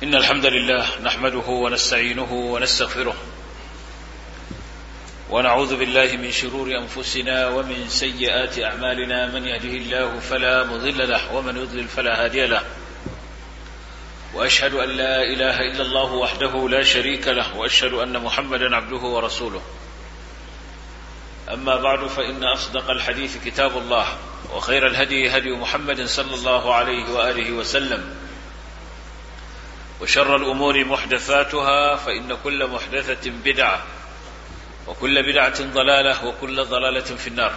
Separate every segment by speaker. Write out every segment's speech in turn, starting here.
Speaker 1: إن الحمد لله نحمده ونستعينه ونستغفره ونعوذ بالله من شرور أنفسنا ومن سيئات أعمالنا من يهده الله فلا مضل له ومن يضلل فلا هادي له وأشهد أن لا إله إلا الله وحده لا شريك له وأشهد أن محمدا عبده ورسوله أما بعد فإن أصدق الحديث كتاب الله وخير الهدي هدي محمد صلى الله عليه وآله وسلم وشر الأمور محدثاتها فإن كل محدثة بدعة وكل بدعة ضلالة وكل ضلالة في النار.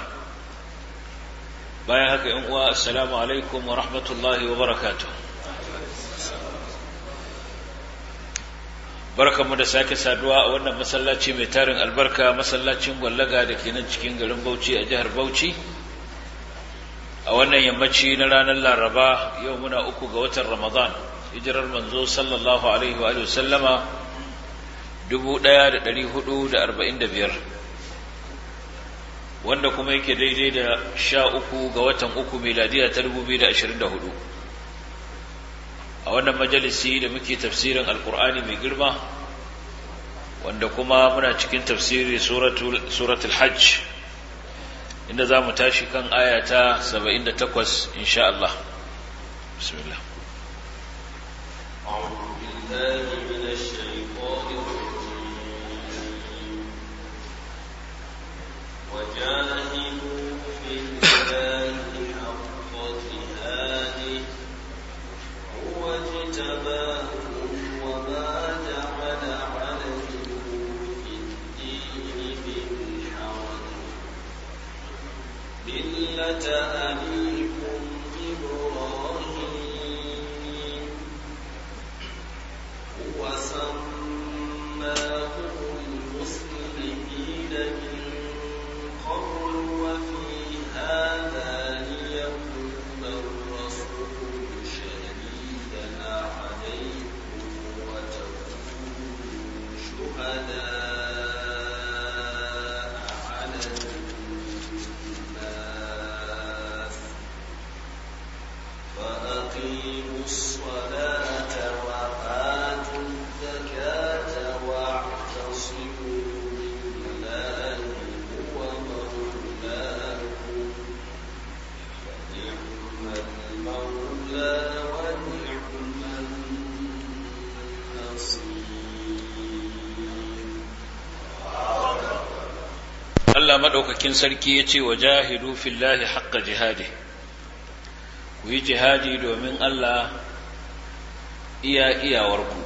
Speaker 1: السلام عليكم ورحمة الله وبركاته. barkanmu da sake saduwa a wannan masallaci mai tarin albarka, masallacin Gwallaga da ke nan cikin garin Bauchi a jihar Bauchi, a wannan yammaci na ranar Laraba. Yau muna 3 ga watan Ramadan, hijirar manzo sallallahu alaihi wa sallama 1445, wanda kuma yake daidai da 13 ga watan 3 miladiya ta 2024. a wannan majalisi da muke tafsirin alkur'ani mai girma, wanda kuma muna cikin tafsiri suratul hajj, inda za mu tashi kan aya ta 78 insha Allah. bismillah.
Speaker 2: أعوذ بالله من الشيطان الرجيم وجاهدوا في الله حق جهاده هو اجتباكم وما جعل عليكم في الدين من حرج ملة أبيكم إبراهيم هو سماكم المسلمين من قبل وفي هذا ليكون الرسول شهيدا عليكم وتكونوا شهداء على الناس فأقيموا الصلاة وآتوا الزكاة واعتصموا بالله هو مولاكم فنعم المولى ونعم النصير.
Speaker 1: Allah madaukakin sarki yace wajahidu fillahi haqqa jihadi, ku yi jihadi domin Allah iyawarku.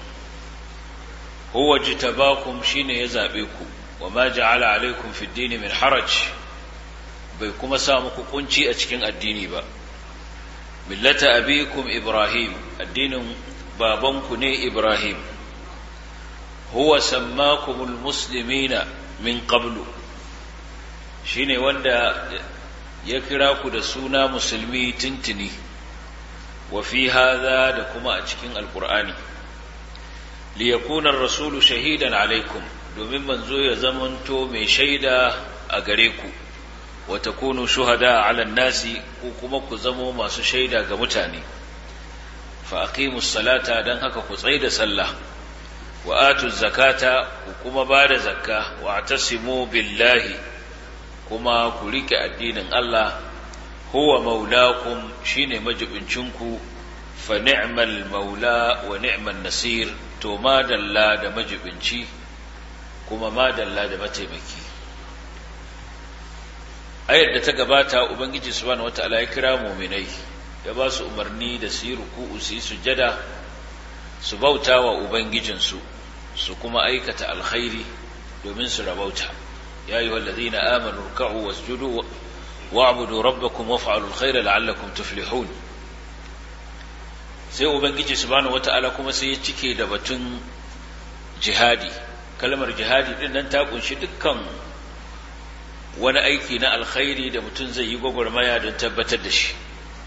Speaker 1: huwa jitabakum, shine ya zabe ku, wa ma ja'ala alaikum fid din min haraj, bai kuma sa muku kunci a cikin addini ba. millata abikum Ibrahim, addinin babanku ne Ibrahim. huwa sammakumul muslimina min qablu, shine wanda ya kira ku da suna musulmi tintini. wa fi hadha, da kuma a cikin alqur'ani. li yakuna ar-rasulu shahidan alaikum, domin manzo ya zamanto mai shaida a gare ku. wa takunu shuhada ala an-nasi, ku kuma ku zamo masu shaida ga mutane. fa aqimus salata, dan haka ku tsaida sallah. wa atuz zakata, ku kuma bada zakka. wa atasimu billahi, kuma ku rike addinin Allah. huwa maulakum, shine majibincinku. fa ni'mal maula wa ni'man nasir, to madalla da majibinci kuma madalla da mataimaki. ayar da ta gabata, ubangiji subhanahu wataala ya kira mu'minai, ya ba su umarni da su yi ruku'u, su yi sujjada, su bauta wa ubangijinsu, su kuma aikata alkhairi domin su rabauta. يا أيها الذين آمنوا اركعوا واسجدوا واعبدوا ربكم وافعلوا الخير لعلكم تفلحون. sai ubangiji subhanahu wata'ala kuma sai ya cike da batun jihadi. kalmar jihadi din nan ta kunshi dukkan wani aiki na alkhairi da mutum zai yi gwagwarmaya don tabbatar da shi,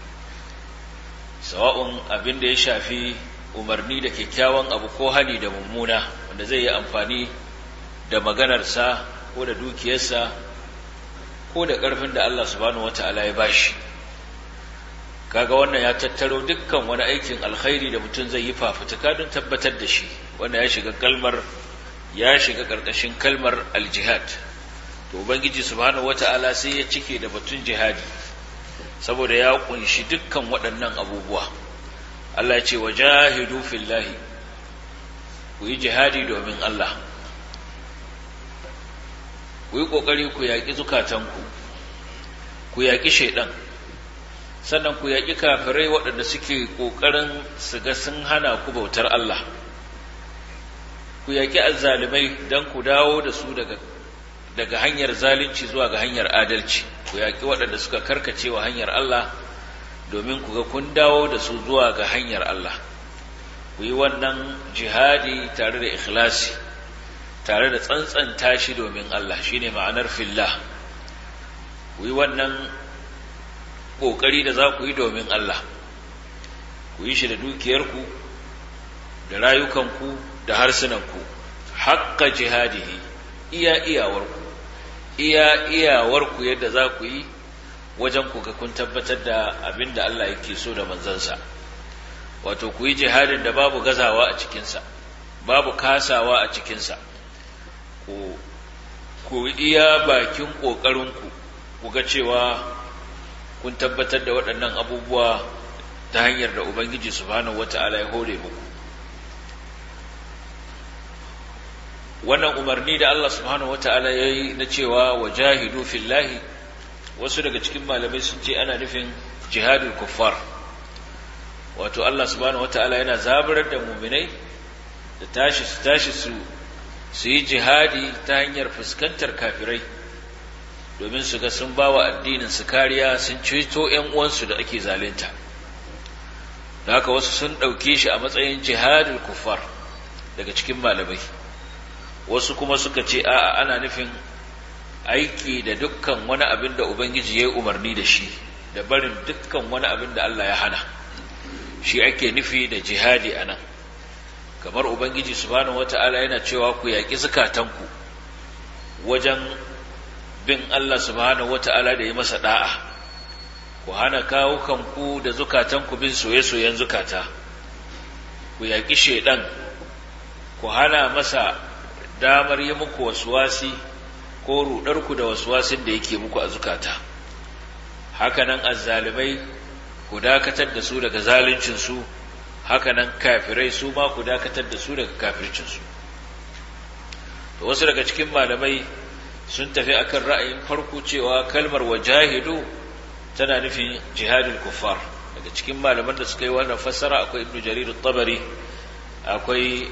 Speaker 1: sawa'un abin da ya shafi umarni da kyakkyawan abu ko hani da mummuna, wanda zai yi amfani da maganarsa ko da dukiyarsa ko da ƙarfin da Allah subhanahu wata'ala ya bashi, kaga wannan ya tattaro dukkan wani aikin alkhairi da mutum zai yi fafutuka don tabbatar da shi, wanda ya shiga ƙarƙashin kalmar aljihad. To ubangiji subhanahu wata'ala sai ya cike da batun jihadi saboda ya kunshi dukkan waɗannan abubuwa. Allah ya ce wajahidu fillahi, ku yi jihadi domin Allah, ku yi ƙoƙari ku yaƙi zukatanku, ku yaƙi shaiɗan, sannan ku yaƙi kafirai waɗanda suke ƙoƙarin su ga sun hana ku bautar Allah, ku yaƙi azzalimai don ku dawo da su daga hanyar zalunci zuwa ga hanyar adalci, ku yaƙi waɗanda suka karkace wa hanyar Allah domin ku ga kun dawo da su zuwa ga hanyar Allah. Ku yi wannan jihadi tare da ikhlasi, tare da tsantsanta shi domin Allah, shine ma'anar fillah. Ku yi wannan ƙoƙari da za ku yi domin Allah, ku yi shi da dukiyarku, da rayukanku, da harsunanku, haƙƙa jihadihi, iya iyawarku yadda za ku yi wajen ku ga kun tabbatar da abin da Allah yake so da manzansa. Wato ku yi jihadin da babu gazawa a cikinsa, babu kasawa a cikinsa, ku iya bakin ƙoƙarinku ku ga cewa kun tabbatar da waɗannan abubuwa ta hanyar da Ubangiji subhanahu wata'ala ya hore muku. Wannan umarni da Allah subhanahu wata'ala ya yi na cewa wajahidu fillahi, wasu daga cikin malamai sun ce ana nufin jihadul kuffar. Wato Allah subhanahu wata'ala yana zaburar da muminai da tashi su yi jihadi ta hanyar fuskantar kafirai domin su ga sun ba wa addinin su kariya, sun ceto ‘yan uwansu da ake zalunta. Da haka wasu sun ɗauke shi a matsayin jihadul kuffar daga cikin malamai, wasu kuma suka ce a'a ana nufin aiki da dukkan wani abin da Ubangiji ya yi umarni da shi, da barin dukkan wani abin da Allah ya hana, shi ake nufi da jihadi a nan. Kamar Ubangiji subhanahu wata'ala yana cewa ku yaƙi zukatanku wajen bin Allah subhanahu wata'ala da yi masa da'a, ku hana kawukanku da zukatanku bin soye-soyen zukata, ku yaƙi shaiɗan, ku hana masa damar yi muku waswasi ko ruɗarku da waswasin da yake muku a zukata. Hakanan azzalimai ku dakatar da su daga zaluncinsu, hakanan kafirai su ma ku dakatar da su daga kafircinsu. To wasu daga cikin malamai sun tafi akan ra'ayin farko cewa kalmar wajahidu tana nufin jihadul kuffar. Daga cikin malaman da suka yi wannan fassara akwai Ibn Jarir at-Tabari, akwai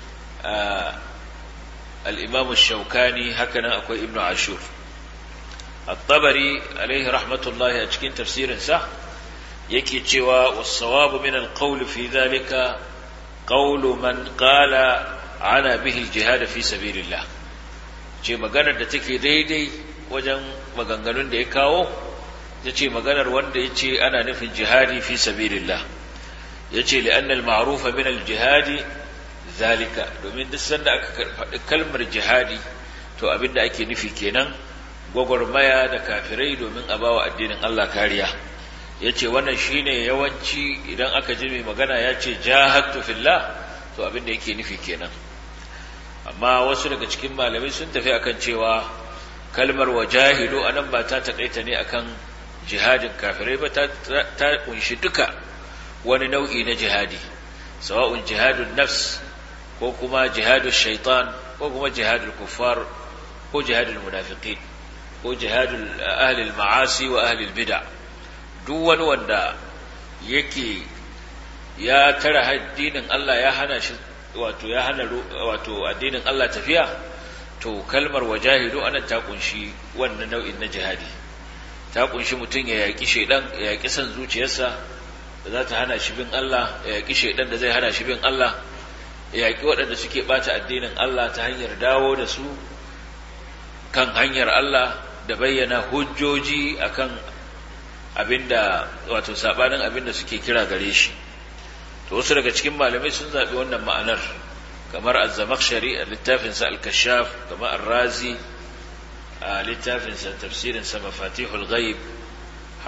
Speaker 1: al-Imam ash-Shawkani, hakanan akwai Ibn Ashur. At-Tabari alaihi rahmatullahi a cikin tafsirinsa yake cewa was-sawabu min al-qawl fi dhalika qawlu man qala ana bihi al-jihad fi sabilillah. Ce maganar da take daidai wajen maganganun da ya kawo, ta ce maganar wanda ya ce ana nufin jihadi fi sabilillah. Ya ce li'anna al-ma'rufa min al-jihadi zalika, domin duk sanda aka faɗi kalmar jihadi to abinda ake nufi kenan gwagwarmaya da kafirai domin a bawa addinin Allah kariya. Ya ce wannan shine yawanci idan aka ji mai magana ya ce jahadtu fillah, to abinda yake nufi kenan. Amma wasu daga cikin malamai sun tafi akan cewa kalmar wajahidu anan ba ta taƙaita ne akan jihadin kafirai ba, ta kunshi duka wani nau'i na jihadi, sawa'un jihadun nafs ko kuma jihadun shaitan ko kuma jihadul kuffar ko jihadul munafiqin ko jihadul ahlil ma'asi wa ahlil bid'a. Duk wani wanda yake ya tara addinin Allah, ya hana shi ya hana addinin Allah tafiya, to kalmar wajahidu anan ta kunshi wannan nau'in na jihadi. Ta kunshi mutum ya yaƙi shaidan, ya yaƙi san zuciyarsa da za ta hana shi bin Allah, ya yaƙi shaidan da zai hana shi bin Allah, ya yaƙi waɗanda suke ɓata addinin Allah ta hanyar dawo da su kan hanyar Allah da bayyana hujjoji akan abinda sabanin abinda suke kira gare shi. To wasu daga cikin malamai sun zaɓi wannan ma'anar, kamar az-Zamakhshari a littafinsa al-Kashaf, kamar ar-Razi a littafinsa tafsirinsa Mafatihul Ghaib,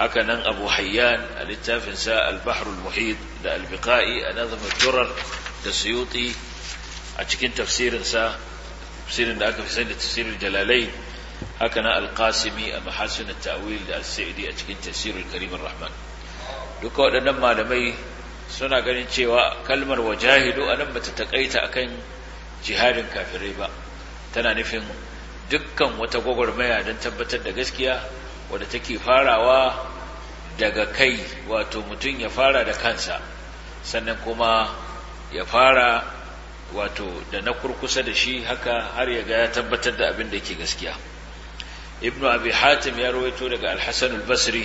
Speaker 1: haka nan Abu Hayyan a littafinsa al-Bahr al-Muhit da al-Biqai a nazm ad-Durar da Suyuti a cikin tafsirinsa tafsirin da aka fi sani da tafsirul Jalalain, haka nan al-Qasimi a Mahasin at-Ta'wil da as-Sa'idi a cikin tafsirul Karim ar-Rahman. Duka waɗannan malamai suna ganin cewa kalmar wajahidu anan bata takaita akan jihadin kafirai ba, tana nufin dukkan wata gwagwarmaya don tabbatar da gaskiya wadda take farawa daga kai, wato mutum ya fara da kansa sannan kuma ya fara wato da na kurkusa da shi, haka har ya ga ya tabbatar da abin da yake gaskiya. Ibn Abi Hatim ya rawaito daga Al-Hasan al-Basri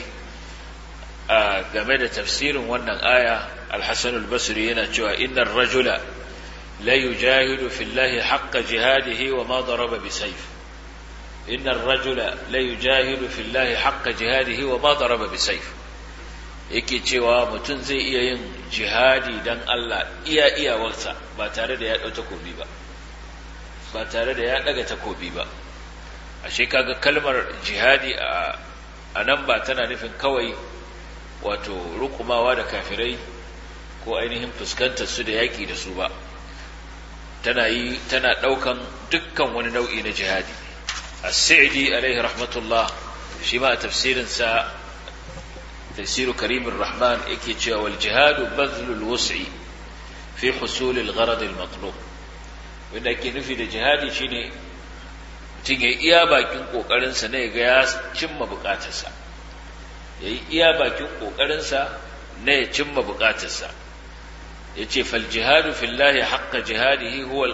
Speaker 1: game da tafsirin wannan aya. Al-Hasan al-Basri yana cewa innar rajula la yujahidu fillahi haqqa jihadihi wa ma daraba bisayf. Innar rajula la yujahidu fillahi haqqa jihadihi wa ma daraba bisayf. Yake cewa mutum zai iya yin jihadi dan Allah iyawarsa ba tare da ya dau takobi ba, ba tare da ya daga takobi ba. Ashe kaga kalmar jihadi a nan ba tana nufin kawai wato rukumawa da kafirai ko ainihin fuskantar su da yaƙi da su ba, tana ɗaukan dukkan wani nau'i na jihadi. As-Sa'di alaihi rahmatullah shi ma a tafsirinsa tafsiru Karimur Rahman yake cewa wal jihadu bazlul wus'i fi husul al-gharad al-matlub. Wanda ke nufi da jihadi shine mutum ya iya bakin kokarinsa ne ga ya cimma bukatarsa, ya yi iya bakin kokarinsa ne ya cimma bukatarsa. Ya ce faljihadu fillahi haqqa jihadihi huwa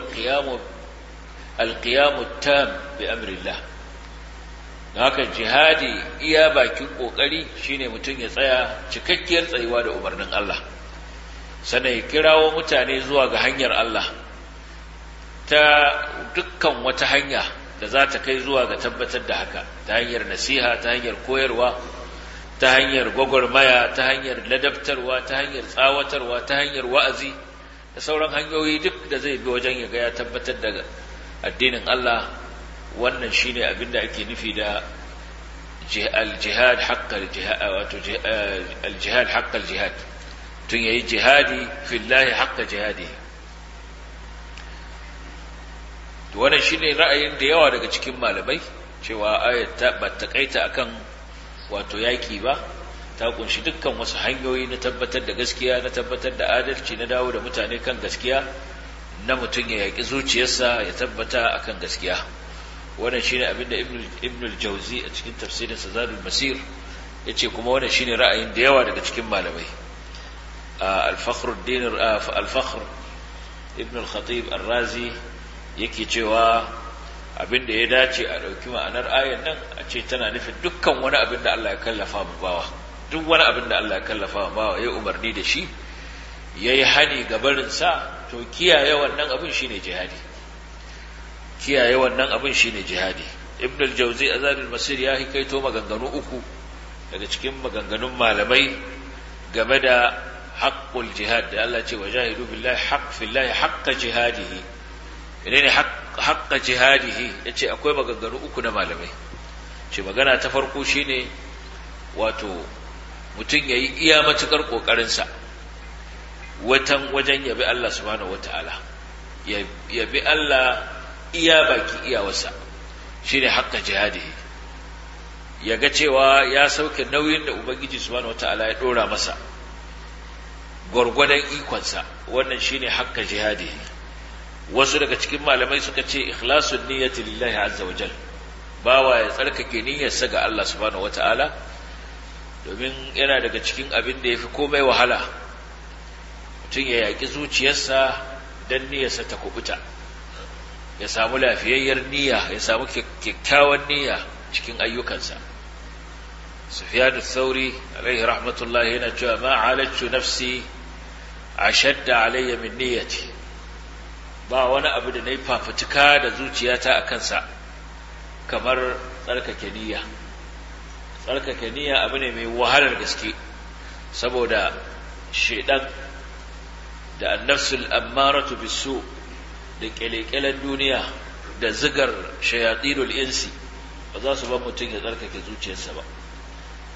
Speaker 1: alqiyamu tam bi amrillah. Haka jihadi iya bakin kokari shine mutum ya tsaya cikakkiyar tsayuwa da umarnin Allah, sannan ya kirawo mutane zuwa ga hanyar Allah ta dukkan wata hanya da za ta kai zuwa ga tabbatar da haka, ta hanyar nasiha, ta hanyar koyarwa, ta hanyar gwagwarmaya, ta hanyar ladabtarwa, ta hanyar tsawatarwa, ta hanyar wa'azi da sauran hanyoyi duk da zai bi wajen ya ga ya tabbatar da addinin Allah. Wannan shine abin da ake nufi da al-jihad haqqal jihad, wato al-jihad haqqal jihad, tun yayi jihadi fillahi haqqa jihadihi. To wannan shine ra'ayin da yawa daga cikin malamai, cewa ayat ta ba ta kaita akan wato yaki ba, ta kunshi dukkan wasu hanyoyi na tabbatar da gaskiya, na tabbatar da adalci, na dawo da mutane kan gaskiya, na mutum ya yaki zuciyarsa ya tabbata akan gaskiya. Wannan shine abinda Ibn al-Jawzi a cikin tafsirin sa Zadul Masir yace, kuma wannan shine ra'ayin da yawa daga cikin malamai. Al-Fakhruddin al-Fakhr Ibn al-Khatib ar-Razi yake cewa abin da ya dace a ɗauki ma'anar ayan nan a ce tana nufin dukkan wani abin da Allah ya kallafa mu bawa, duk wani abin da Allah ya kallafa mu bawa ya umarni da shi, ya yi hani ga barinsa, to kiyaye wannan abin shine jihadi, kiyaye wannan abin shine jihadi. Ibn al-Jawzi a Zadul Masir ya hikaito maganganu uku daga cikin maganganun malamai game da haqqul jihad, da Allah ce wajahidu fillahi haqqa jihadihi. Menene haqqa jihadihi? Yace akwai maganganu uku na malamai. Ce magana ta farko shine wato mutum yayi iya matukar kokarin sa wajen yabi Allah subhanahu wataala, yabi Allah iya baki iyawarsa, shine haqqa jihadihi. Yaga cewa ya sauke nauyin da Ubangiji subhanahu wataala ya dora masa gwargwadon ikonsa, wannan shine haqqa jihadihi. Wasu daga cikin malamai suka ce ikhlasun niyyati lillahi azza wajal, bawa ya tsarkake niyyarsa ga Allah subhanahu wataala, domin yana daga cikin abin da yafi komai wahala mutum ya yaki zuciyarsa dan niyyarsa ta kubuta, ya samu lafiyayyar niyya, ya samu kyakkyawan niyya cikin ayyukansa. Sufyan ath-Thawri alaihi rahmatullah yana cewa ma alajtu nafsi ashadda alayya min niyyati, ba wani abu da nayi fafutuka da zuciyata a kansa kamar tsarkake niyya. Tsarkake niyya abu ne mai wahalar gaske, saboda shedan da annafsul ammaratu bisu da kyalekyalen duniya da zigar shayatinul insi ba za su ba mutum ya tsarkake zuciyarsa ba.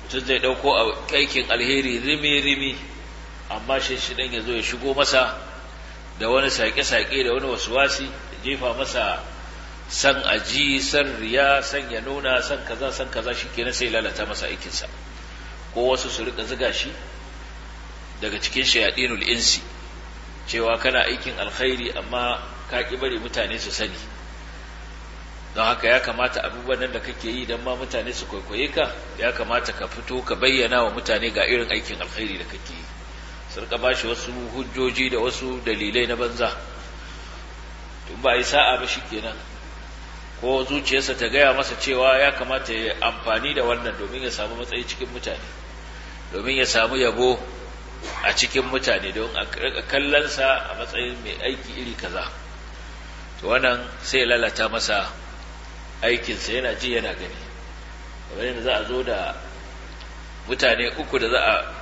Speaker 1: mutum zai ɗauko aikin alheri rimi-rimi amma shi ɗan ya zo ya shigo masa da wani saƙe-saƙe da wani wasuwasi ya jefa masa san aji, san riya, san ya nuna, san kaza shi kenan sai lalata masa aikinsa, ko wasu su rika ziga shi daga cikin shayadinul insi cewa kana aikin alkhairi amma ka ki bari mutane su sani, don haka ya kamata abubuwan nan da kake yi don ma mutane su kwaikwaye ka, ya kamata ka fito ka bayyana wa mutane ga irin aikin alkhairi da kake yi, su rika bashi wasu hujjoji da wasu dalilai na banza. tun ba yi sa'a ba shikenan, ko zuciyarsa ta gaya masa cewa ya kamata ya amfani da wannan domin ya samu matsayi cikin mutane, domin ya samu yabo a cikin mutane, don a kallonsa a matsayin mai aiki iri kaza, to wannan sai ya lalata masa aikinsa, yana ji yana gani. kamar yadda za a zo da mutane uku da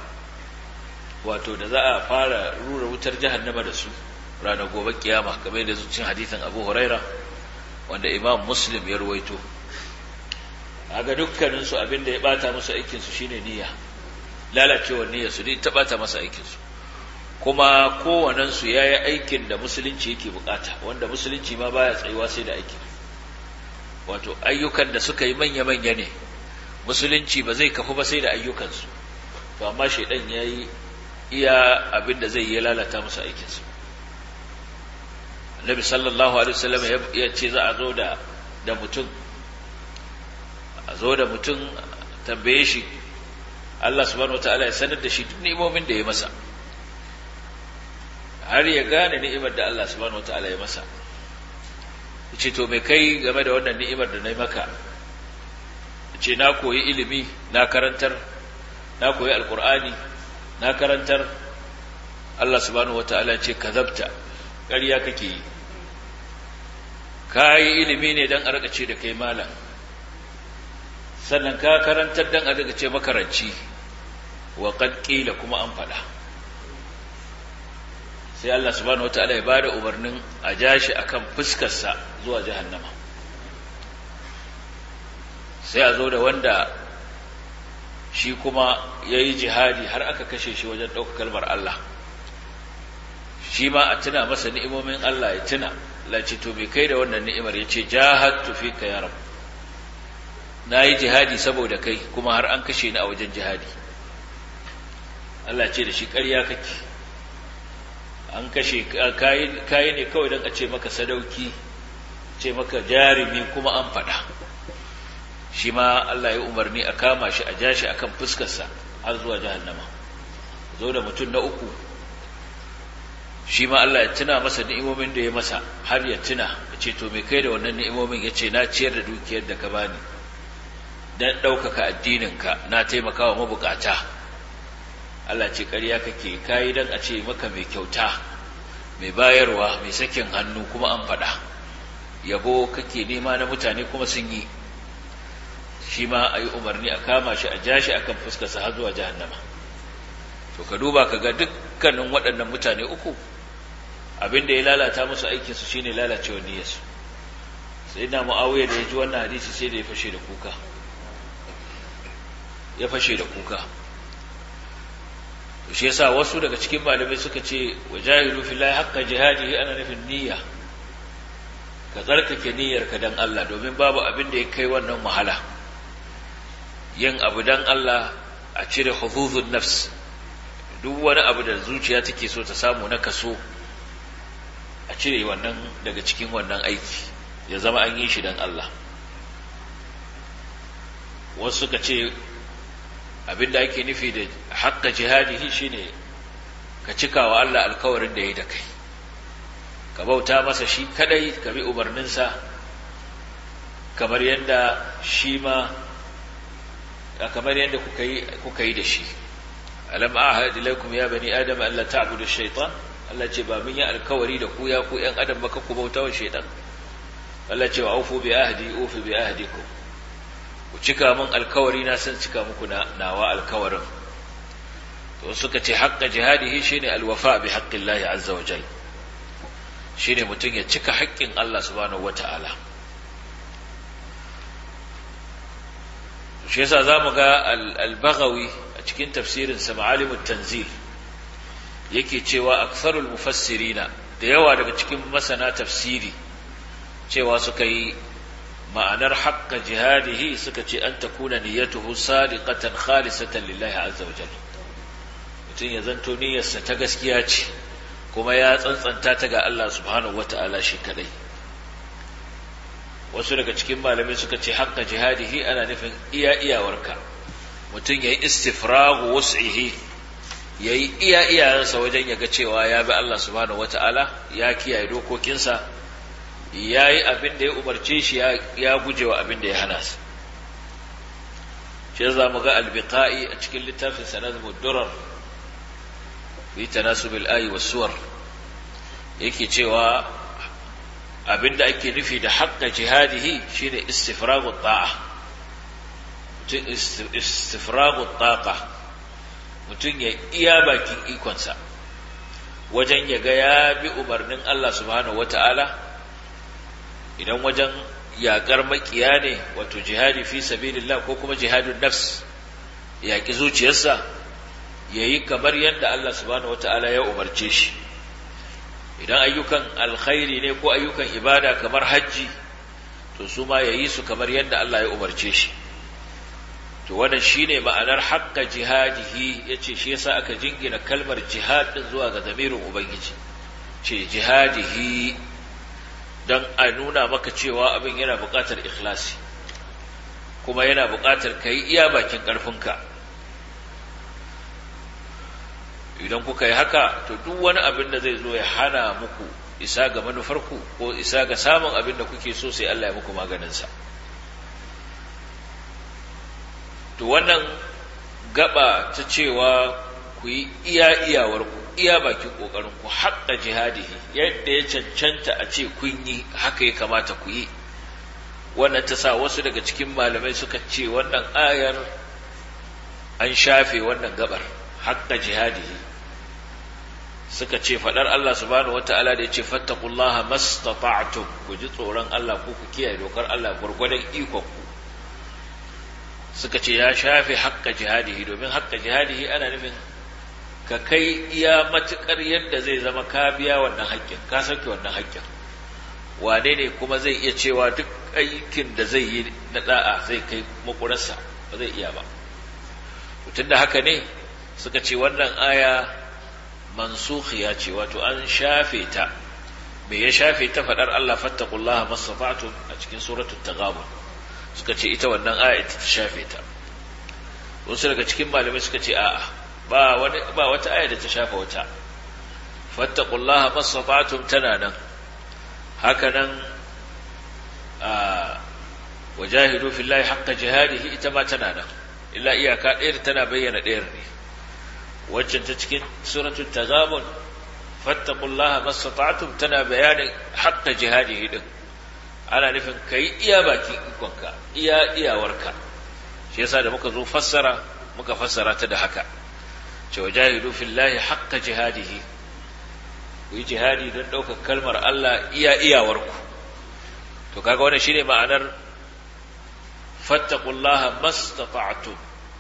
Speaker 1: za a fara rura wutar jahannama da su ranar gobe kiyama, kamar yadda zuciyar hadithin Abu Huraira wanda Imam Muslim ya ruwaito. Aga dukkaninsu abinda ya bata musu aikinsu shine niyya, lalacewar niyyar su ne ta bata masa aikinsu, kuma kowanensu ya yi aikin da musulunci yake bukata, wanda musulunci ma baya tsayuwa sai da aikin, wato ayyukan da suka yi manya-manya ne, musulunci ba zai kafu ba sai da ayyukansu, to amma shaidan ya yi iya abin da zai yi lalata musu aikinsu. Annabi sallallahu alaihi wasallam ya ce za a zo da mutum tambaye shi, Allah subhanahu wataala ya sanar da shi duk ni'imomin da ya masa, har ya gane ni'imar da Allah subhanahu wataala ya masa. Yace to me kai game da wannan ni'imar da nayi maka? Yace na koyi ilimi, na karantar, na koyi alqur'ani, na karantar. Allah subhanahu wataala ya ce kazabta, ƙarya kake yi, ka yi ilimi ne don a rika ce da kai malam, sannan ka karantar don a rika ce makaranci, wa qad qila, kuma an faɗa. sai Allah subhanahu wataala ya bada umarnin a jashi akan fuskarsa zuwa jahannama, sai a zo da wanda shi kuma yayi jihadi har aka kashe shi wajen ɗaukar kalmar Allah, shi ma a tuna masa ni'imomin Allah, ya tuna lace to me kai da wannan ni'imar? Yace jahadtu fika ya rab, nayi jihadi saboda kai kuma har an kashe ni a wajen jihadi. Allah ce da shi ƙarya kake, an kashe kai ne kawai don a ce maka sadauki, ce maka jarumi, kuma an faɗa. Shi ma Allah ya umarni a kama shi, a ja shi akan fuskarsa har zuwa jahannama. Zo da mutum na uku, shi ma Allah ya tuna masa ni'imomin da ya masa, har ya tuna, ya ce to me kai da wannan ni'imomin? Ya ce na ciyar da dukiyar da ka bani don ɗaukaka addininka, na taimaka wa mabukata. Allah ce ƙarya kake, kayi don a ce maka mai kyauta, mai bayarwa, mai sakin hannu, kuma an faɗa. Yabo kake nema na mutane kuma sun yi. Shi ma a yi umarni a kama shi, a ja shi akan fuskarsa har zuwa jahannama. To ka duba ka ga dukkanin waɗannan mutane uku, abin da ya lalata musu aikinsu shine lalacewar niyyarsu. Sai na Muawiya da ya ji wannan hadisi sai da ya fashe da kuka. Shi yasa wasu daga cikin malamai suka ce wajahidu fillahi haqqa jihadihi, ana nufin niyya, ka tsarkake niyyarka dan Allah, domin babu abin da ya kai wannan wahala. Yin abu dan Allah, a cire huzuzun nafs, duk wani abu da zuciya take so ta samu na kaso, a cire wannan daga cikin wannan aiki, ya zama an yi shi dan Allah. Wasu suka ce abinda ake nufi da haƙƙa jihadihi shine ka cika wa Allah alkawarin da ya yi da kai, ka bauta masa shi kadai, ka bi umarninsa kamar yadda kuka yi da shi. alam ahad ilaykum ya bani adam an la ta'budu ash-shaytan, Allah ce ba mun yi alkawari da ku ya ku ƴan adam ba, ku bauta wa shaytan. Allah ce wa aufu bi ahdi ufi bi ahdikum, ku cika mun alkawari na san cika muku nawa alkawarin. To suka ce haqqa jihadihi shine alwafa bi haqqillahi azza wa jalla, shine mutun ya cika haƙƙin Allah subhanahu wata'ala. shi yasa zamu ga al-Baghawi a cikin tafsirin sa Ma'alimut Tanzil yake cewa aktharul mufassirina da yawa daga cikin masana tafsiri cewa suka yi ma'anar haqqa jihadihi suka ce an takuna niyyatuhu sadiqatan khalisatan lillahi azza wa jalla, mutum ya zanto niyyarsa ta gaskiya ce kuma ya tsantsanta ta ga Allah subhanahu wata'ala shi kadai. Wasu daga cikin malamai suka ce haqqa jihadihi ana nufin iyawarka, mutum yayi istifragu wus'ihi, yayi iyayensa wajen ya ga cewa ya bi Allah subhanahu wata'ala, ya kiyaye dokokinsa, yayi abin da ya umarce shi, ya gujewa abin da ya hana shi. Shi za mu ga al-Biqai a cikin littafin Sanadul Durar fi tanasub al-ayi was-suwar yake cewa abinda ake nufi da haqqa jihadihi shine istifragu ta'a, istifragu taqa, mutum ya iya bakin ikonsa wajen ya ga ya bi umarnin Allah subhanahu wata'ala. Idan wajen yaƙar makiya ne, wato jihadi fi sabilillah ko kuma jihadun nafs, yaƙi zuciyarsa, yayi kamar yadda Allah subhanahu wata'ala ya umarce shi. Idan ayyukan alkhairi ne ko ayyukan ibada kamar hajji, to su ma yayi su kamar yadda Allah ya umarce shi. To wannan shine ma'anar haqqa jihadihi, yace shi yasa aka jingina kalmar jihad din zuwa ga zamirin ubangiji, ce jihadihi, dan a nuna maka cewa abin yana buƙatar ikhlasi kuma yana buƙatar kai iya bakin ƙarfinka. Idan kuka yi haka, to duk wani abin da zai zo ya hana muku isa ga manufarku ko isa ga samun abin da kuke so, sai Allah ya muku maganinsa. To wannan gaba ta cewa ku yi iyawarku, iya bakin ƙoƙarinku, haƙƙa jihadihi, yadda ya cancanta a ce kun yi haka ya kamata ku yi. Wannan ta sa wasu daga cikin malamai suka ce wannan ayar an shafe wannan gabar, haƙƙa jihadihi. Suka ce faɗar Allah subhanahu wata'ala da ya ce fattaqullaha mastata'tum, ku ji tsoron Allah ko ku kiyaye dokar Allah gurgurdan ikonku. Suka ce ya shafe haƙƙa jihadihi, domin haƙƙa jihadihi ana nufin ka kai iya matuƙar yadda zai zama ka biya wannan haƙƙin, ka sauke wannan haƙƙin. Wane ne kuma zai iya cewa duk aikin da zai yi na da'a zai kai makurarsa? Ba zai iya ba. Tun da haka ne suka ce wannan aya mansukhiya ce, wato an shafe ta. Me ya shafe ta? Faɗar Allah fattaqullaha mastata'tum a cikin suratul Taghabun. Suka ce ita wannan aya ita ta shafe ta. Wasu daga cikin malamai suka ce a'a, ba wata aya da ta shafa wata. Fattaqullaha mastata'tum tana nan. Haka nan wajahidu fillahi haqqa jihadihi ita ma tana nan, illa iyaka ɗayar tana bayyana ɗayar ne. Waccan ta cikin suratul Taghabun fattaqullaha mastata'tum tana bayanin haqqa jihadihi din, ana nufin kai iya bakin ikonka, iyawarka. Shi yasa da muka zo muka fassara ta da haka, cewa jahidu fillahi haqqa jihadihi, ku yi jihadi don ɗaukar kalmar Allah iyawarku. To kaga wannan shine ma'anar fattaqullaha mastata'tum,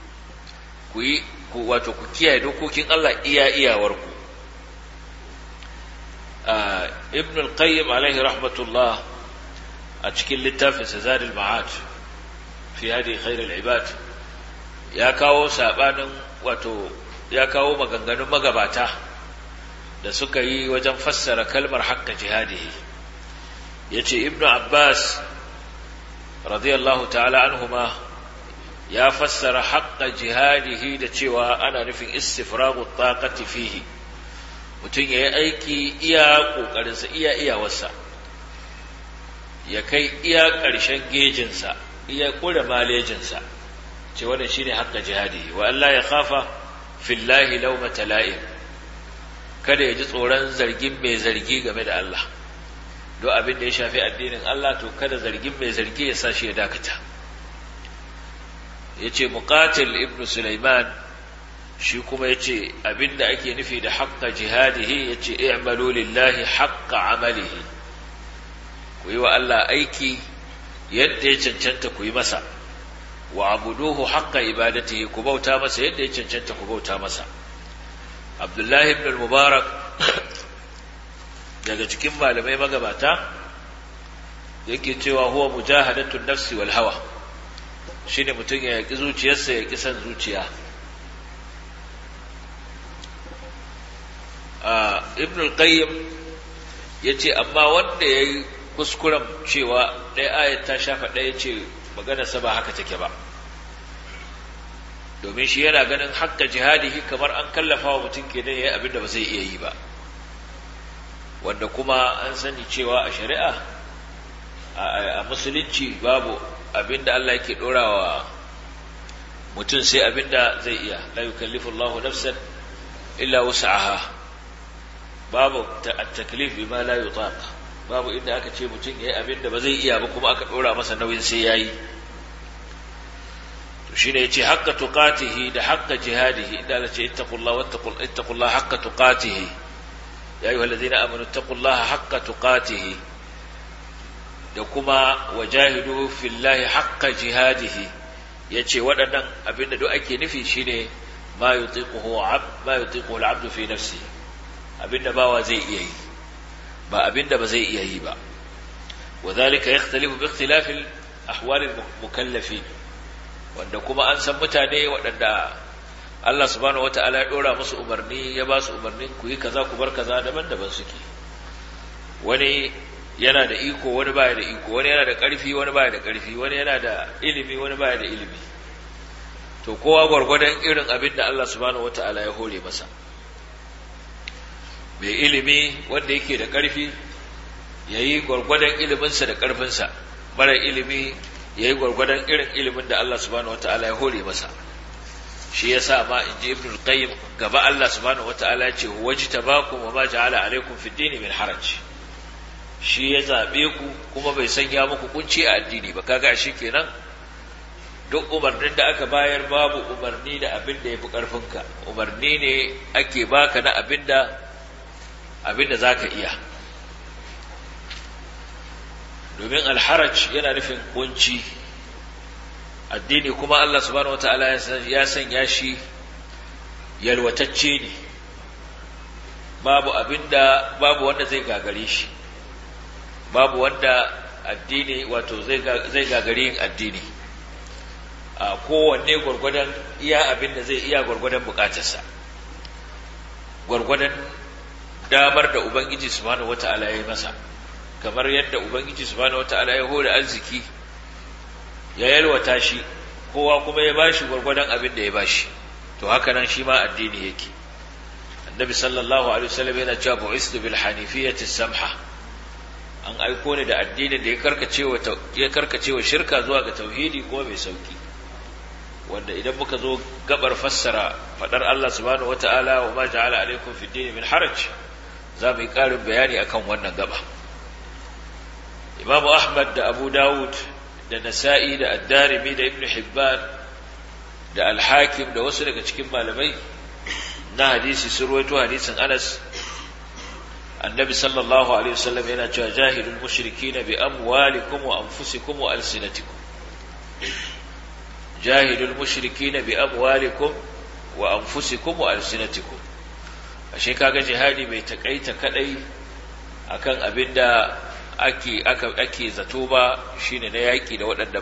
Speaker 1: wato ku kiyaye dokokin Allah iyawarku. Ibn al-Qayyim alaihi rahmatullah a cikin littafin Zadul Ma'ad fi hadi khairul ibad ya kawo sabanin, wato ya kawo maganganun magabata da suka yi wajen fassara kalmar haqqa jihadihi. Yace Ibn Abbas radiyallahu ta'ala anhuma ya fassara haqqa jihadihi da cewa ana nufin istifragu taqati fihi, mutum yayi aiki iya kokarinsa, iyawarsa, ya kai iya ƙarshen gejinsa, iya kura malejinsa, ce wannan shine haqqa jihadihi. Wa Allah ya khafa fillahi lawmata la'im, kada ya ji tsoron zargin mai zargi game da Allah. Duk abin da ya shafi addinin Allah, to kada zargin mai zargi ya sa shi ya dakata. Yace Muqatil ibn Sulaiman shi kuma yace abinda ake nufi da haqqa jihadihi, yace i'malu lillahi haqqa amalihi, ku yi wa Allah aiki yadda ya cancanta ku yi masa, wa abuduhu haqqa ibadatihi ku bauta masa yadda ya cancanta ku bauta masa. Abdullahi ibn al-Mubarak daga cikin malamai magabata yake cewa huwa mujahadatun nafsi wal hawa, shine mutum ya yaki zuciyarsa ya yaki san zuciya. Ibn al-Qayyim yace amma wanda yayi kuskuren cewa ɗaya ayat ta shafa ɗaya ce magana sa ba haka take ba, domin shi yana ganin haƙƙa jihadihi kamar an kallafa wa mutum kenan yayi abin da ba zai iya yi ba, wanda kuma an sani cewa a shari'a a musulunci babu abin da Allah yake ɗorawa mutum sai abin da zai iya, la yukallifu Allahu nafsan illa wus'aha, babu at-taklif bima la yutaq, babu inda aka ce mutum yayi abin da ba zai iya ba kuma aka ɗora masa nauyin sai yayi. to shine yace haqqa tuqatihi da haqqa jihadihi, inda Allah ce ittaqullaha haqqa tuqatihi ya ayyuhallazina amanu ittaqullaha haqqa tuqatihi, da kuma wajahidu fillahi haqqa jihadihi, yace waɗannan abinda duk ake nufi shine ma yutiquhu al-'abdu fi nafsihi, abinda bawa zai iya yi ba abinda ba zai iya yi ba. wadhalika yakhtalifu bi ikhtilafi al-ahwal al-mukallafin, wanda kuma an san mutane waɗanda Allah subhanahu wata'ala ya dora musu umarni, ya ba su umarnin ku yi kaza ku bar kaza, daban-daban suke. Wani yana da iko, wani baya da iko, wani yana da ƙarfi, wani baya da ƙarfi, wani yana da ilimi, wani baya da ilimi. To kowa gwargwadon irin abin da Allah subhanahu wata'ala ya hore masa. Mai ilimi wanda yake da ƙarfi yayi gwargwadon iliminsa da ƙarfinsa, mara ilimi yayi gwargwadon irin ilimin da Allah subhanahu wata'ala ya hore masa. Shi yasa ma inji Ibn al-Qayyim gaba Allah subhanahu wata'ala ya ce wajtabakum wa ma ja'ala alaykum fi ad-din min haraj. Shi ya zabe ku kuma bai sanya muku kunci a addini ba. Kaga shi kenan duk umarnin da aka bayar babu umarni da abin da yafi karfinka, umarni ne ake baka na abin da zaka iya. Domin al-haraj yana nufin kunci, addini kuma Allah subhanahu wataala ya sanya shi yalwatacce ne, babu wanda zai gagare shi, babu wanda addini wato zai gagare yin addini. A kowanne gwargwadon iya abin da zai iya gwargwadon bukatarsa, gwargwadon damar da Ubangiji subhanahu wataala ya yi masa, kamar yadda Ubangiji subhanahu wataala ya hore arziki ya yalwata shi, kowa kuma ya bashi gwargwadon abin da ya bashi. To haka nan shi ma addini yake. Annabi sallallahu alaihi wasallam yana cewa bu'istu bil hanifiyyati samha, an aiko ni da addinin da ya karkacewa shirka zuwa ga tauhidi kuma mai sauki, wanda idan muka zo gabar fassara fadar Allah subhanahu wataala wa ma ja'ala alaikum fid din min haraj, za mu yi karin bayani akan wannan gaba. Imam Ahmad da Abu Dawud da Nasa'i da Ad-Darimi da Ibn Hibban da Al-Hakim da wasu daga cikin malamai na hadisi sun rawaito hadisin Anas, Annabi sallallahu alaihi wasallam yana cewa jahilul mushrikeena bi amwalikum wa anfusikum wa alsinatikum, jahilul mushrikeena bi amwalikum wa anfusikum wa alsinatikum. Ashe kaga jihadi bai takaita kadai akan abinda ake zato ba, shine na yaki da waɗanda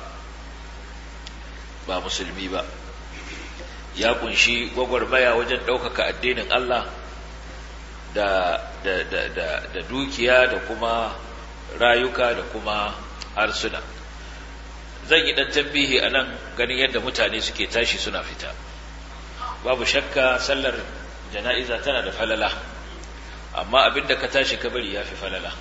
Speaker 1: ba musulmi ba. Ya kunshi gwagwarmaya wajen ɗaukaka addinin Allah da dukiya da kuma rayuka da kuma harsuna. Zan yi ɗan tambihi a nan ganin yadda mutane suke tashi suna fita. Babu shakka sallar jana'iza tana da falala, amma abinda ka tashi kabari ya fi falala.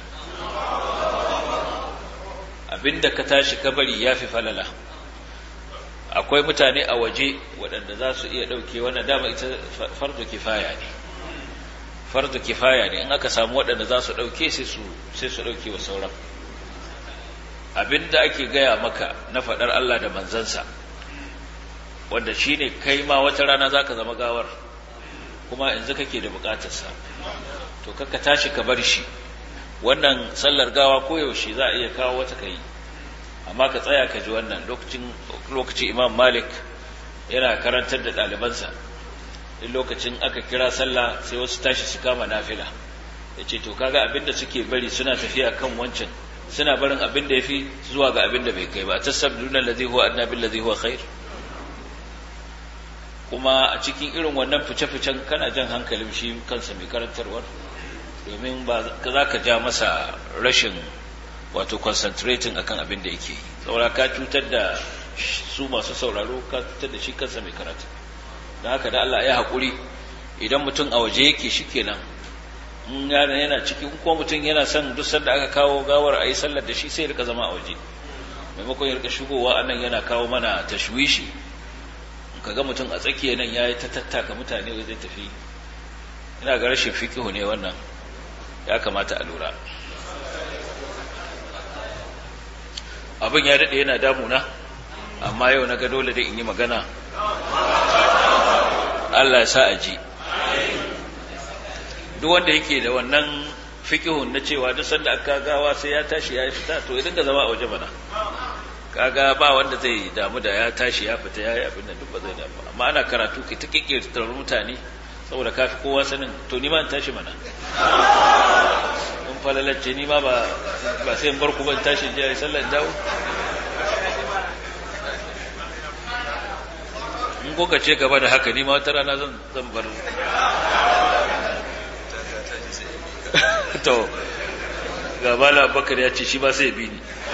Speaker 1: Abinda ka tashi kabari ya fi falala. Akwai mutane a waje waɗanda za su iya ɗauke wannan, dama ita fardu kifaya ne, fardu kifaya ne, in aka samu waɗanda za su ɗauke sai su ɗauke wa sauran. Abinda ake gaya maka na faɗar Allah da manzansa, wanda shi ne kai ma wata rana za ka zama gawar, kuma yanzu kake da buƙatarsa, to kakka tashi ka bar shi. Wannan sallar gawa koyaushe za a iya kawo wata kai, amma ka tsaya ka ji wannan lokacin Imam Malik yana karantar da ɗalibansa in lokacin aka kira sallah sai wasu tashi su kama nafila yace to kaga abinda suke bari suna tafiya kan wancan suna barin abinda yafi zuwa ga abinda bai kai ba tasabduna allazi huwa adna bil ladhi huwa khair. Kuma a cikin irin wannan fice-ficen kana jan hankalin shi kansa mai karantarwar, domin ba za ka ja masa rashin wato concentrating akan abin da yake yi, saboda ka cutar da su masu sauraro, ka cutar da shi kansa mai karatu. don haka da Allah ya haƙuri, idan mutum a waje yake shi kenan, in yana cikin ko mutum yana son duk sanda aka kawo gawar a yi sallar da shi sai rika zama a waje, maimakon ya rika shigowa anan yana kawo mana tashwishi. Kaga mutum a tsakiya nan yayi ta tattaka mutane wajen tafi, ina ga rashin fikihu ne wannan, ya kamata a lura. Abin ya dade yana damuna, amma yau naga dole da in yi magana. Allah ya sa a ji. Duk wanda yake da wannan fikihun na cewa duk sanda aka gawa sai ya tashi ya fita, to ya dinga zama a waje bana. Kaga ba wanda zai damu da ya tashi ya fita yayi abin da duk ba zai damu, amma ana karatu kai ta kikkirtar mutane saboda kafi kowa sanin, to ni ma in tashi mana, in falalace ni ma ba sai in bar ku ban tashi in je sallar dawo. in kuka ce gaba da haka ni ma wata rana zan bar to gaba la Abubakar ya ce shi ba sai bi ni.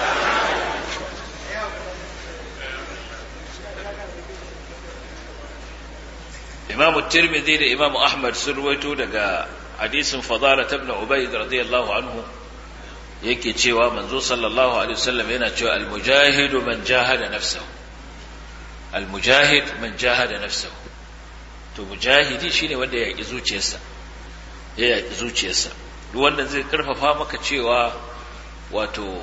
Speaker 1: Imam Tirmidhi da Imam Ahmad sun ruwaito daga hadisin Fadala ibn Ubayd radiyallahu anhu yake cewa manzo sallallahu alaihi wasallam yana cewa al-mujahidu man jahada nafsahu, al-mujahid man jahada nafsahu. To mujahidi shine wanda ya yaki zuciyarsa, duk wanda zai karfafa maka cewa wato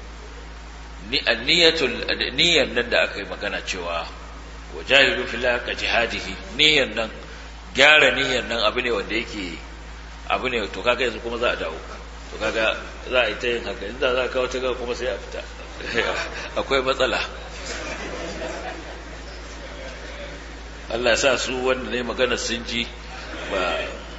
Speaker 1: niyyar nan da aka yi magana cewa wajahidu fillah ka jihadihi, niyyar nan, gyara niyyar nan abu ne wanda yake abu ne, to kaga yanzu kuma za a dawo, to kaga za a yi ta yin haka, inda za a kawo ta gaba kuma sai a fita akwai matsala. Allah ya sa su wanda ne magana sun ji ba.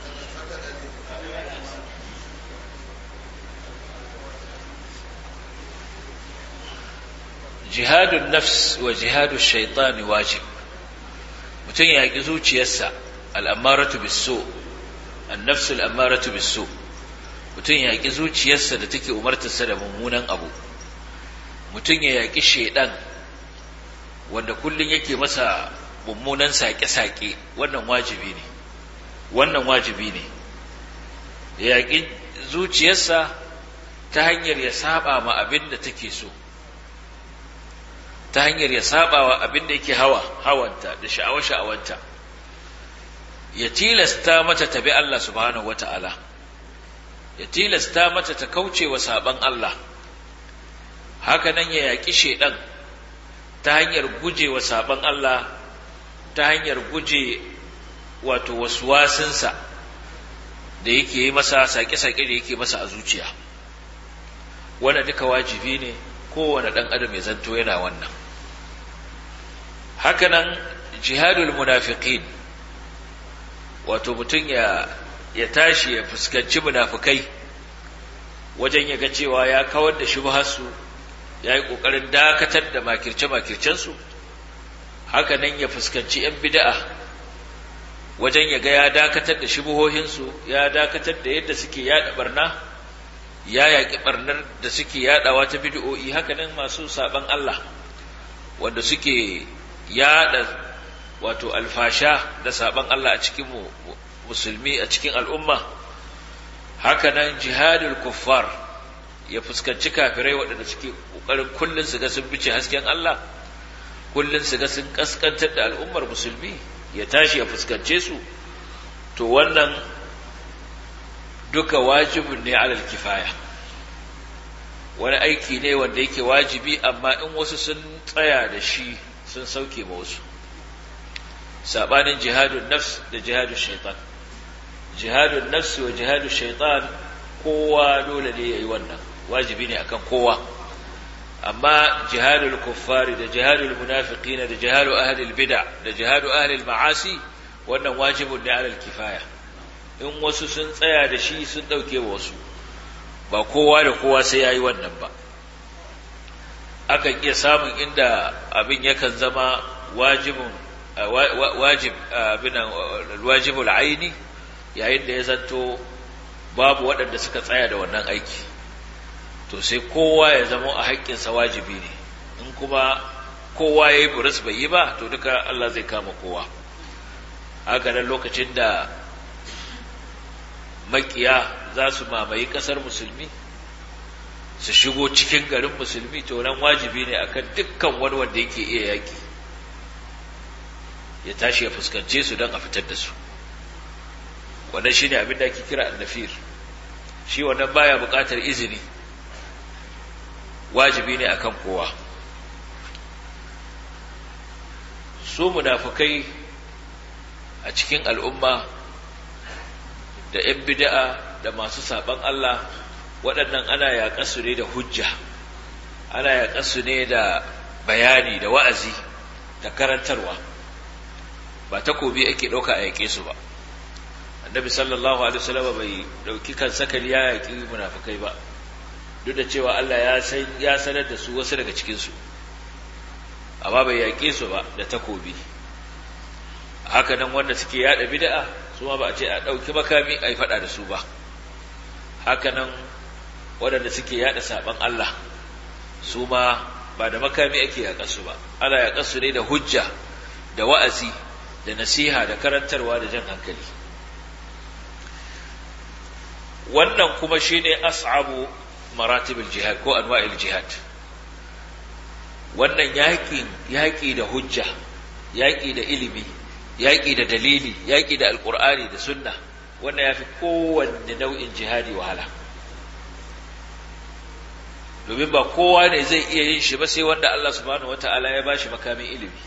Speaker 1: Jihadun nafs wa jihadun shaitani wajib, mutum ya yaƙi zuciyarsa al'ammaratu biso, annafsu al'ammaratu biso, mutum ya yaƙi zuciyarsa da take umartarsa da mummunan abu, mutum ya yaƙi shaiɗan wanda kullum yake masa mummunan saƙe-saƙe, wannan wajibi ne, ya yaƙi zuciyarsa ta hanyar ya saba ma abin da take so, ta hanyar ya saba wa abin da yake hawanta da sha'awanta, ya tilasta mata ta bi Allah subhanahu wata'ala, ya tilasta mata ta kauce wa saban Allah. Haka nan ya yaƙi shaiɗan ta hanyar guje wa saban Allah, ta hanyar guje wato waswasinsa da yake yi masa, saƙe-saƙe da yake masa a zuciya. Wannan duka wajibi ne, kowane ɗan adam ya zanto yana wannan. Hakanan jihadul munafiqin, wato mutum ya tashi ya fuskanci munafikai wajen ya ga cewa ya kawar da shubharsu, ya yi ƙoƙarin dakatar da makirce-makircensu. Hakanan ya fuskanci 'yan bid'a wajen ya ga ya dakatar da shubuhohinsu, ya dakatar da yadda suke yada barna, ya yaƙi barnar da suke yadawa ta bid'o'i. Hakanan masu saban Allah wanda suke yada wato alfasha da saban Allah a cikin musulmi, a cikin al'umma. Hakanan jihadul kuffar, ya fuskanci kafirai waɗanda suke ƙoƙarin kullun su ga sun bice hasken Allah, kullun su ga sun kaskantar da al'ummar musulmi, ya tashi ya fuskance su. To wannan duka wajibin ne alal kifaya, wani aiki ne wanda yake wajibi, amma in wasu sun tsaya da shi sun sauke ma wasu. Sabanin jihadun nafs da jihadun shaitan, jihadun nafs wa jihadun shaitan kowa dole ne yayi wannan, wajibi ne akan kowa. amma jihadul kuffari da jihadul munafiqina da jihadul ahlil bid'a da jihadul ahlil ma'asi wannan wajibun ne alal kifaya, in wasu sun tsaya da shi sun dauke wasu, ba kowa da kowa sai yayi wannan ba. Akan iya samun inda abin yakan zama wajibul aini, yayin da ya zanto babu waɗanda suka tsaya da wannan aiki, to sai kowa ya zama a haƙƙinsa wajibi ne. In kuma kowa ya yi buris bai yi ba, to duka Allah zai kama kowa. Haka nan lokacin da makiya za su mamaye ƙasar musulmi, su shigo cikin garin musulmi, to nan wajibi ne akan dukkan wani wanda yake iya yaƙi ya tashi ya fuskance su don a fitar da su. Wannan shi ne abin da ake kira annafir. Shi wannan baya buƙatar izini, wajibi ne akan kowa. Su munafukai a cikin al'umma da ‘yan bid'a da masu saɓan Allah, waɗannan ana yaƙarsu ne da hujja, ana yaƙarsu ne da bayani da wa'azi da karantarwa, ba takobi ake ɗauka a yaƙe su ba. Annabi sallallahu alaihi wasallam bai ɗauki kan sakali ya yaƙi munafukai ba, duk da cewa Allah ya sanar da su wasu daga cikinsu, amma bai yaƙe su ba da takobi. Haka nan wanda suke yaɗa bid'a su ma ba a ce a ɗauki makami a yi faɗa da su ba. Haka nan waɗanda suke yaɗa saɓan Allah su ma ba da makami ake yaƙarsu ba, ana yaƙarsu ne da hujja da wa'azi da nasiha da karantarwa da jan hankali. Wannan kuma shine as'abu maratibul jihad ko anwa'il jihad. Wannan yaƙi da hujja, yaƙi da ilimi, yaƙi da dalili, yaƙi da alƙur'ani da sunna, wannan yafi kowanne nau'in jihadi wahala. Domin ba kowa ne zai iya yin shi ba sai wanda Allah subhanahu wata'ala ya bashi makamin ilimi.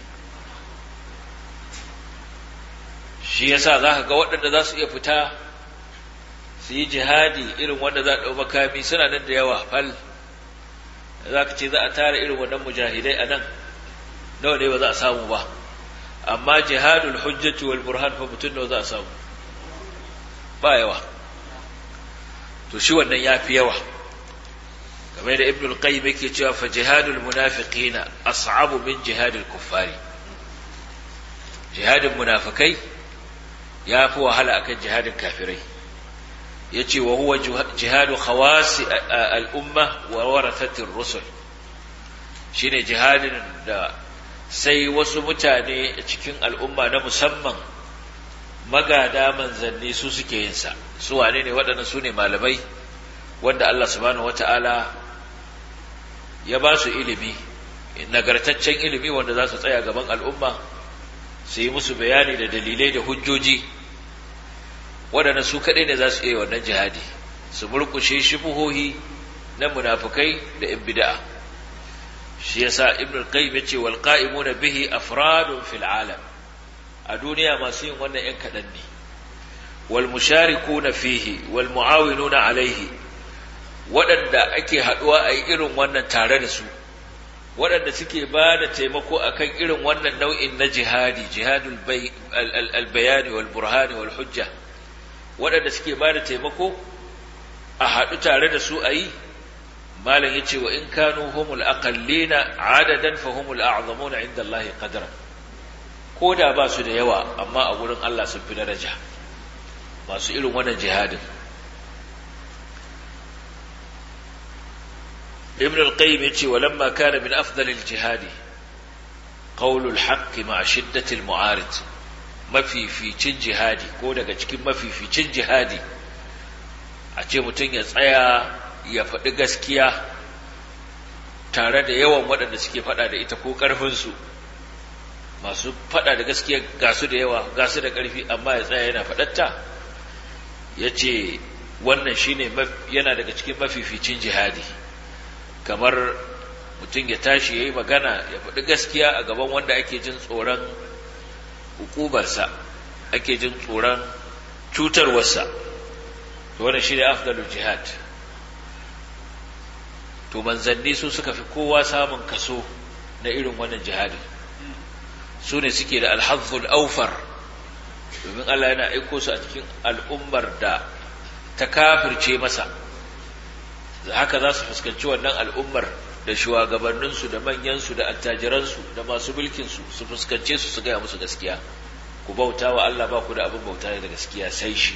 Speaker 1: Shi yasa za ka ga waɗanda za su iya fita su yi jihadi irin wanda za a ɗau makami suna nan da yawa fal. Za ka ce za a tara irin wannan mujahidai a nan, nawa ne ba za a samu ba. Amma jihadul hujjatu wal burhan fa mutum nawa za a samu? Ba yawa. To shi wannan ya fi yawa. Kamar da Ibn al-Qayyim yake cewa fa jihadul munafiqina as'abu min jihadil kuffari. Jihadin munafikai ya fi wahala akan jihadin kafirai. Yace wa huwa jihadu khawasi al-umma wa warathatir rusul. Shine jihadin da sai wasu mutane cikin al'umma na musamman magada manzanni su suke yin sa. Su wane ne waɗannan? Su ne malamai wanda Allah subhanahu wata'ala ya ba su ilimi, nagartaccen ilimi wanda za su tsaya gaban al'umma su yi musu bayani da dalilai da hujjoji. Waɗannan su kaɗai ne za su iya wannan jihadi, su murƙushe shubuhohi na munafukai da ‘yan bida'a. Shi yasa Ibn al-Qayyim yace wal qa'imuna bihi afradun fil alam, a duniya masu yin wannan ‘yan kaɗan ne. Wal musharikuna fihi wal mu'awinuna alaihi, waɗanda ake haɗuwa a yi irin wannan tare da su, waɗanda suke ba da taimako akan irin wannan nau'in na jihadi, jihadul al-bayani wal burhani wal hujja, waɗanda suke ba da taimako a haɗu tare da su a yi. Malam ya ce wa in kanu humul aqallina adadan fa humul a'zamuna inda Allah qadran, ko da ba su da yawa amma a gurin Allah sun fi daraja masu irin wannan jihadin. Ibn al-Qayyim yace walamma kana min afdalil jihadi qawlul haqq ma'a shiddatil mu'arid, mafificin jihadi ko daga cikin mafificin jihadi a ce mutum ya tsaya ya faɗi gaskiya tare da yawan waɗanda suke faɗa da ita ko ƙarfinsu. Masu faɗa da gaskiya ga su da yawa, ga su da ƙarfi, amma ya tsaya yana faɗatta. Ya ce wannan shine yana daga cikin mafificin jihadi. Kamar mutum ya tashi ya yi magana ya faɗi gaskiya a gaban wanda ake jin tsoron hukubarsa, ake jin tsoron cutarwarsa. Wannan shine afdalul jihad. to manzanni su suka fi kowa samun kaso na irin wannan jihadin, su ne suke da alhazzul aufar, domin Allah yana aiko su a cikin al'ummar da ta kafirce masa, haka za su fuskanci wannan al'ummar da shugabanninsu da manyansu da attajiransu da masu mulkinsu su fuskance su gaya musu gaskiya, ku bauta wa Allah, ba ku da abin bauta da gaskiya sai shi.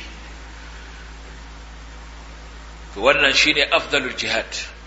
Speaker 1: to wannan shine afdalul jihad.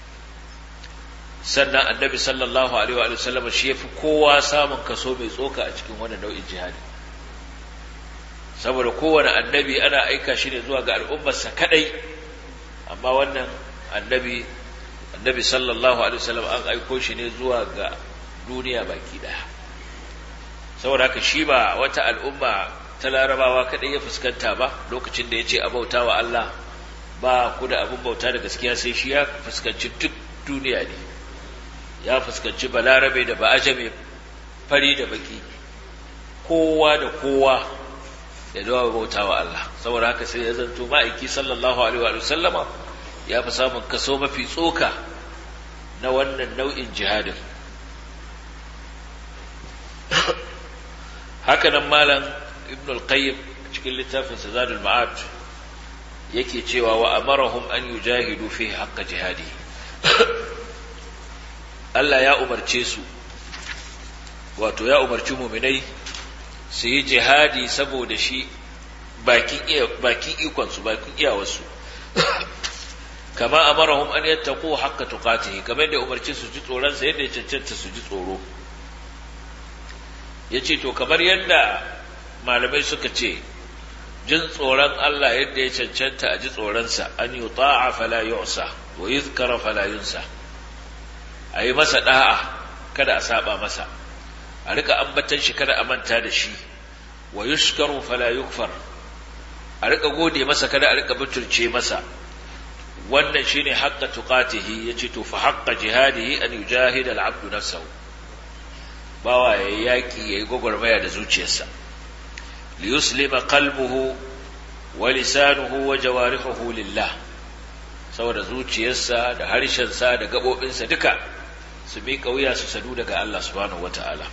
Speaker 1: Sannan annabi sallallahu alaihi wa sallam shi yafi kowa samun kaso mai tsoka a cikin wannan nau'in jihadi, saboda kowane annabi ana aika shi ne zuwa ga al'ummarsa kadai, amma wannan annabi sallallahu alaihi wa sallam an aiko shi ne zuwa ga duniya baki daya. Saboda haka shi ba wata al'umma ta larabawa kadai ya fuskanta ba lokacin da ya ce a bauta wa Allah, ba ku da abin bauta da gaskiya sai shi, ya fuskanci duk duniya ne, ya fuskanci balarabe da ba'ajame, fari da baki, kowa da kowa da zuwa bauta wa Allah. Saboda haka sai ya zanto ma'aiki sallallahu alaihi wa sallama ya fi samun kaso mafi tsoka na wannan nau'in jihadin. Haka nan malam ibn al-qayyim cikin littafin zadul ma'ad yake cewa wa amarahum an yujahidu fi haqq jihadi. Allah ya umarce su, wato ya umarci mu'minai su yi jihadi saboda shi bakin ikonsu, bakin iyawarsu. Kama amarahum an yattaqu haqqa tuqatihi, kamar da umarce su ji tsoron sa yadda ya cancanta su ji tsoro. Yace to kamar yadda malamai suka ce jin tsoron Allah yadda ya cancanta a ji tsoron sa, an yuta'a fala yu'sa wa yuzkara fala yunsa, ayi masa da'a kada a saba masa, a rika ambatan shi kada a manta da shi, wa yushkaru fala yukfar, a rika gode masa kada a rika butulce masa. Wannan shine haqqa tuqatihi. Yace to fa haqqa jihadihi an yujahida al-'abdu nafsahu, bawa yayi yaki yayi gogormaya da zuciyarsa, li yuslima qalbuhu wa lisanuhu wa jawarihuhu lillah, saboda zuciyarsa da harshensa da gabobinsa duka su miƙa wuya su sadu daga Allah subhanahu wata'ala.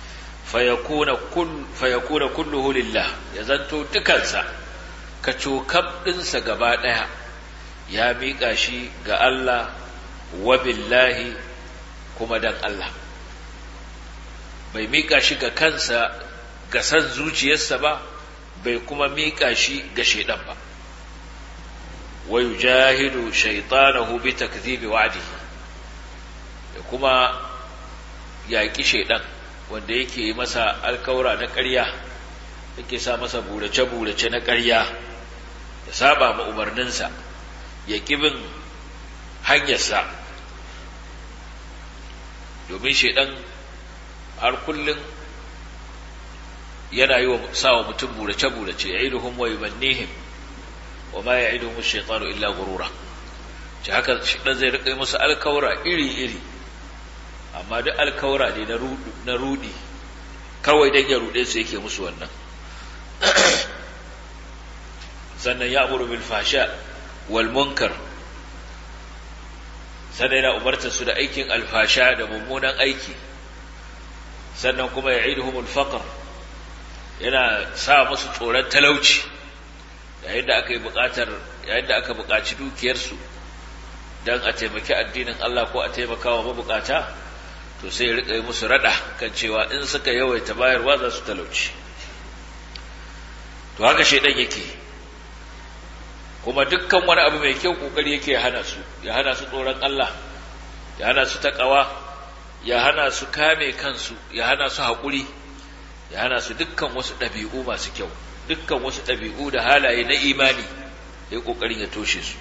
Speaker 1: Fayakuna kulluhu lillah, ya zanto dukansa ka cokab ɗinsa gaba ɗaya ya miƙa shi ga Allah, wa billahi, kuma dan Allah. Bai miƙa shi ga kansa ga san zuciyarsa ba, bai kuma miƙa shi ga shaidan ba. Wa yujahidu shaytanahu bi takdhibi wa'dihi, ya kuma yaƙi shaidan wanda yake masa alkaura na ƙarya, yake sa masa burace-burace na ƙarya, ya saba ma umarninsa, ya kibin hanyarsa, domin shaidan har kullum yana yi wa sawa mutum burace-burace, ya'iduhum wa yumannihim wa ma ya'iduhum ash-shaytanu illa ghurura. Ci haka shaidan zai rika musu alkaura iri-iri, amma duk alkawara ne na rudi, kawai dan ya rude su yake musu wannan. Sannan ya amuru bil fasha wal munkar, sannan yana umartar su da aikin alfasha da mummunan aiki. Sannan kuma ya'iduhumul faqr, yana sa musu tsoron talauci yayin da aka buƙaci dukiyarsu dan a taimaki addinin Allah ko a taimakawa mabukata, to sai ya rika musu rada kan cewa in suka yawaita bayarwa za su talauci. To haka shedan yake, kuma dukkan wani abu mai kyau kokari yake ya hana su tsoron Allah, ya hana su takawa, ya hana su kame kansu, ya hana su haƙuri, ya hana su dukkan wasu ɗabi'u masu kyau, dukkan wasu ɗabi'u da halaye na imani, ya kokarin ya toshe su.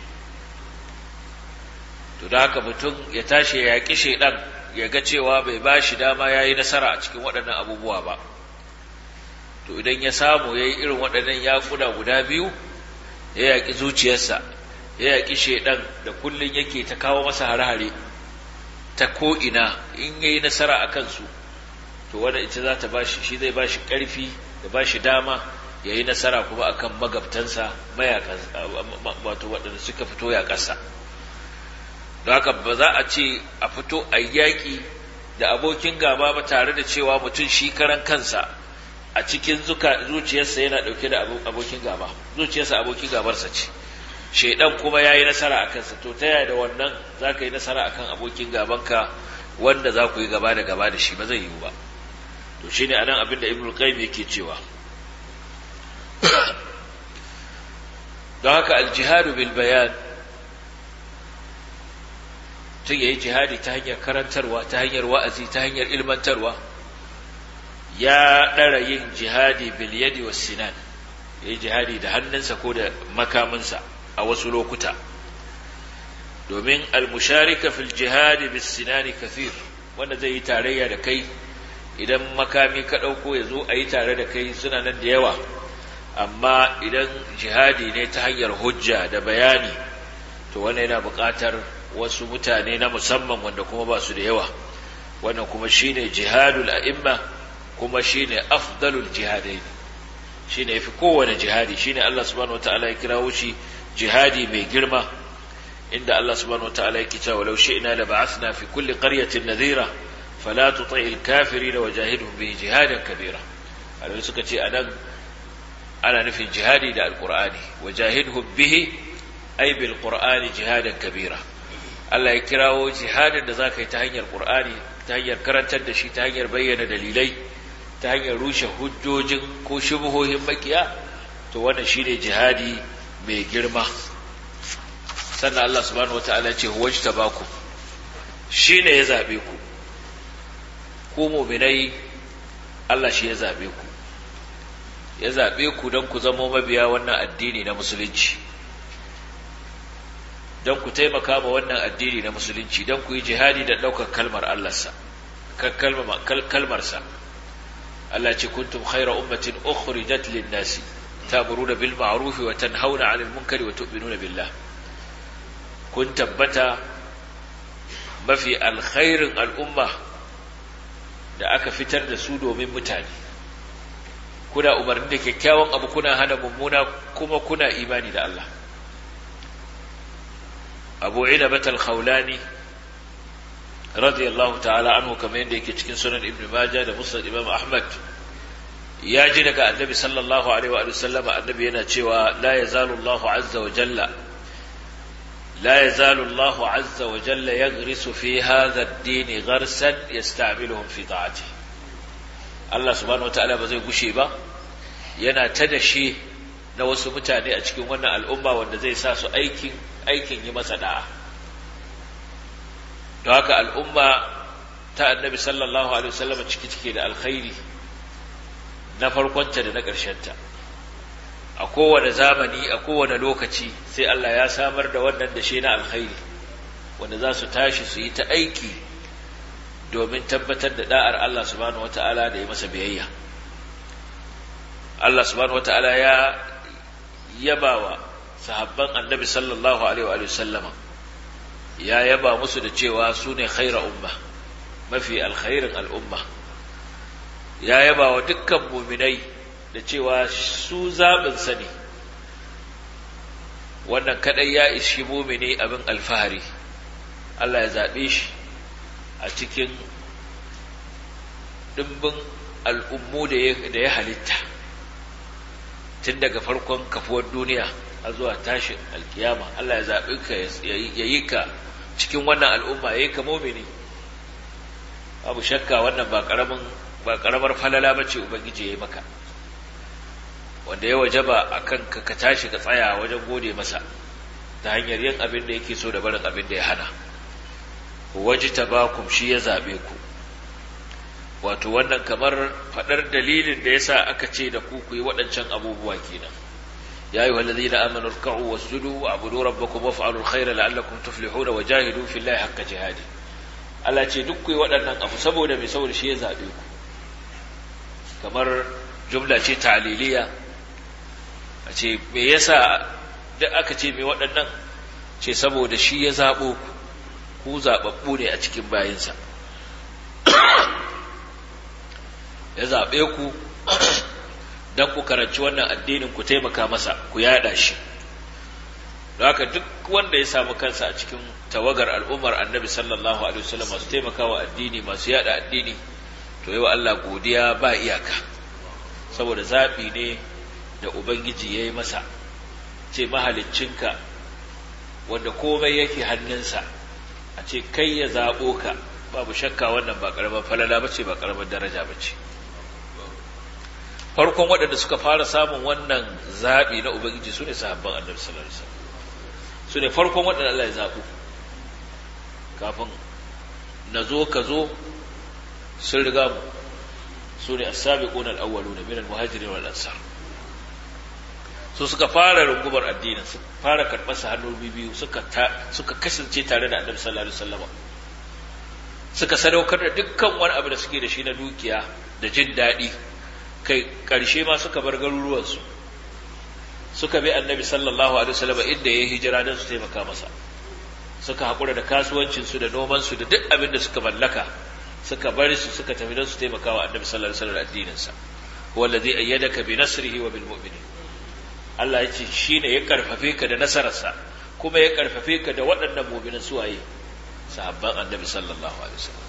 Speaker 1: To da haka mutum ya tashi ya yaƙi shedan, ya ga cewa bai ba shi dama ya yi nasara a cikin waɗannan abubuwa ba. To idan ya samu ya yi irin waɗannan yaƙuna guda biyu, ya yaƙi zuciyarsa, ya yaƙi shaiɗan da kullum yake ta kawo masa hare-hare ta ko'ina, in ya yi nasara a kansu, to wanda ita za ta bashi, shi zai bashi ƙarfi da bashi dama ya yi nasara kuma akan magabtansa mayaƙan, wato waɗanda suka fito yaƙarsa. don haka ba za a ce a fito a yaƙi da abokin gaba ba tare da cewa mutum shi karan kansa a cikin zuciyarsa yana ɗauke da abokin gaba, zuciyarsa abokin gabarsa ce, shaidan kuma ya yi nasara a kansa. To ta yaya da wannan za ka yi nasara a kan abokin gabanka wanda za ku yi gaba da shi? ba zai yiwu ba. To shi ne a nan abin da Ibn Qayyim yake cewa, don haka aljihadu bil bayan, tun yayi jihadi ta hanyar karantarwa, ta hanyar wa'azi, ta hanyar ilmantarwa, ya ɗara yin jihadi bil yadi was sinan, yayi jihadi da hannunsa ko da makaminsa a wasu lokuta, domin al-musharika fil jihadi bis sinani kathir, wanda zai yi tarayya da kai idan makami ka ɗauko ya zo a yi tare da kai suna nan da yawa, amma idan jihadi ne ta hanyar hujja da bayani, to wannan yana buƙatar wasu mutane na musamman wanda kuma ba su da yawa. Wannan kuma shine jihadul a'imma, kuma shine afdalul jihadain, shine yafi kowane jihadi. Shine Allah subhanahu wataala ya kirawo shi jihadi mai girma, inda Allah subhanahu wataala yake cewa walau shi'na la ba'athna fi kulli qaryatin nadhira fala tuti'il kafirin wajahidhum bihi jihadan kabira. alai suka ce anan ana nufin jihadi da alqur'ani, wajahidhum bihi ay bil qur'ani jihadan kabira. Allah ya kirawo jihadin da zaka yi ta hanyar qur'ani, ta hanyar karantar da shi, ta hanyar bayyana dalilai, ta hanyar rushe hujjojin ko shubuhohin makiya, to wannan shine jihadi mai girma. Sannan Allah subhanahu wataala ya ce huwajtabakum, shine ya zabe ku, ku mu'minai Allah shi ya zabe ku, ya zabe ku don ku zama mabiya wannan addini na musulunci, don ku taimaka ma wannan addini na musulunci, don ku yi jihadi da ɗaukar kalmar Allahnsa, kalmarsa. Allah ce kuntum khayra ummatin ukhrijat lin-nasi ta'muruna bil ma'ruf wa tanhauna 'anil munkari wa tu'minuna billah. Kun tabbata mafi alkhairin al'umma da aka fitar da su domin mutane, kuna umarni da kyakkyawan abu, kuna hana mummuna, kuma kuna imani da Allah. Abu Inabat al-Khawlani radiyallahu ta'ala anhu, kamar yadda yake cikin sunan Ibn Majah da Musnad Imam Ahmad, ya ji daga Annabi sallallahu alaihi wa sallam, Annabi yana cewa la yazalu Allahu azza wa jalla yaghrisu fi hadha ad-din gharsan yasta'miluhum fi ta'atihi. Allah subhanahu wa ta'ala ba zai gushe ba yana ta dashe na wasu mutane a cikin wannan al'umma wanda zai sa su aikin yi masa da'a. don haka al'umma ta annabi sallallahu alaihi wasallam ciki take da alkhairi na farkonta da na ƙarshenta. A kowane zamani, a kowane lokaci sai Allah ya samar da wannan dashe na alkhairi wanda za su tashi su yi ta aiki domin tabbatar da da'ar Allah subhanahu wata'ala da yi masa biyayya. Allah subhanahu wata'ala ya yabawa sahabban annabi sallallahu alaihi wa sallama, ya yaba musu da cewa su ne khaira umma, mafi alkhairin al'umma. Ya yaba wa dukkan muminai da cewa su zaɓinsa ne. Wannan kaɗai ya ishi mumini abin alfahari. Allah ya zaɓe shi a cikin ɗimbin al'ummu da ya halitta, tun daga farkon kafuwar duniya a zuwa tashin alkiyama. Allah ya zaɓi ka, ya yi ka cikin wannan al'umma, ya yi ka mumini. Babu shakka wannan ba ƙaramar falala ba ce Ubangiji ya yi maka, wanda ya wajaba a kan ka tashi ka tsaya wajen gode masa ta hanyar yin abin da yake so da barin abin da ya hana. Wajtabakum, shi ya zaɓe ku. Wato wannan kamar faɗar dalilin da yasa aka ce da ku yi waɗancan abubuwa kenan. Ya ayyuhal ladhina amanu irka'u wasjudu wa'budu rabbakum waf'alul khayra la'allakum tuflihuna wajahidu fillahi haqqa jihadi. Allah ce duk ku yi waɗannan abu saboda me? Saboda shi ya zaɓe ku. Kamar jumla ce ta'liliya, a ce me yasa da aka ce me waɗannan? Ce saboda shi ya zaɓo ku zaɓaɓɓu ne a cikin bayinsa. Ya zaɓe ku don ku karanci wannan addinin, ku taimaka masa, ku yaɗa shi. haka duk wanda ya samu kansa a cikin tawagar al'ummar annabi sallallahu alaihi wasallam masu taimakawa addini masu yada addini to yi wa Allah godiya ba iyaka, saboda zaɓi ne da ubangiji ya yi masa, ce mahaliccinka wanda komai yake hannunsa a ce kai ya zaɓo ka, babu shakka wannan ba ƙaramar falala ba ce, ba ƙaramar daraja ba ce. Farkon waɗanda suka fara samun wannan zaɓi na ubangiji su ne sahabban annabi sallallahu alaihi wasallam, su ne farkon waɗanda Allah ya zaɓo. Kafin na zo ka zo sun riga mu, su ne as-sabiquna al-awwaluna min al-muhajirin wal ansar. Su suka fara rungumar addinin, su fara karɓar sa hannu biyu, suka kasance tare da annabi sallallahu alaihi wasallam, suka sadaukar da dukkan wani abu da suke da shi na dukiya da jin daɗi, kai ƙarshe ma suka bar garuruwansu suka bi annabi sallallahu alaihi wasallam inda ya hijira don su taimaka masa, suka haƙura da kasuwancinsu da nomansu da duk abin da suka mallaka, suka bari su suka tafi don su taimaka wa annabi sallallahu alaihi wasallam da addininsa. huwa allazi ayyadaka bi nasrihi wa bil mu'minin. Allah ya ce shine ya karfafe ka da nasararsa, kuma ya karfafe ka da waɗannan mu'minan suwaye, sahabban annabi sallallahu alaihi wasallam.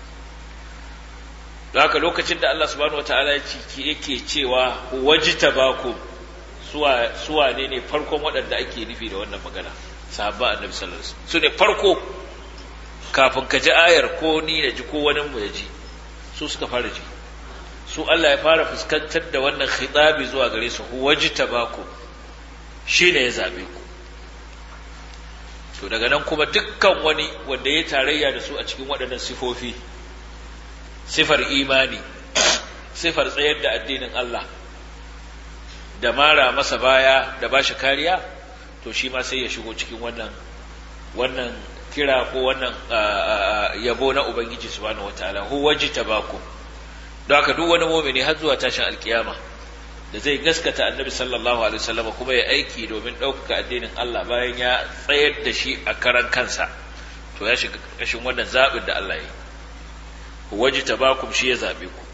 Speaker 1: don haka lokacin da Allah subhanahu wataala yake cewa wajtabakum, suwa ne farkon waɗanda ake nufi da wannan magana, sahabban annabi sallallahu alaihi wasallam su ne farko, kafin ka ji ayar ko ni na ji ko wani mu ya ji, su suka fara ji, su Allah ya fara fuskantar da wannan khitabi zuwa gare su, wajtabakum shine ya zabe ku. To daga nan kuma dukkan wani wanda ya tarayya da su a cikin waɗannan sifofi, sifar imani, sifar tsayar da addinin Allah, da mara masa baya da bashi kariya, to shi ma sai ya shigo cikin wannan kira ko wannan yabo na Ubangiji subhanahu wataala, wajtabakum. Don haka duk wani mu'mini har zuwa tashin alkiyama da zai gaskata annabi sallallahu alaihi wasallam kuma ya aiki domin ɗaukaka addinin Allah bayan ya tsayar da shi a karan kansa, to ya shiga ƙarƙashin wannan zaɓin da Allah ya yi. Wajtabakum shi ya zaɓe ku.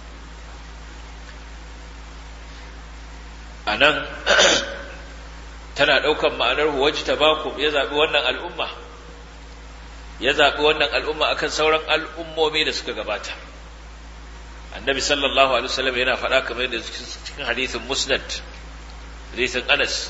Speaker 1: A nan tana ɗaukan ma'anar wajtabakum, ya zaɓi wannan al'umma, ya zaɓi wannan al'umma akan sauran al'ummomi da suka gabata. Annabi sallallahu alaihi wasallam yana faɗa kamar yadda cikin hadithin Musnad, hadithin Anas,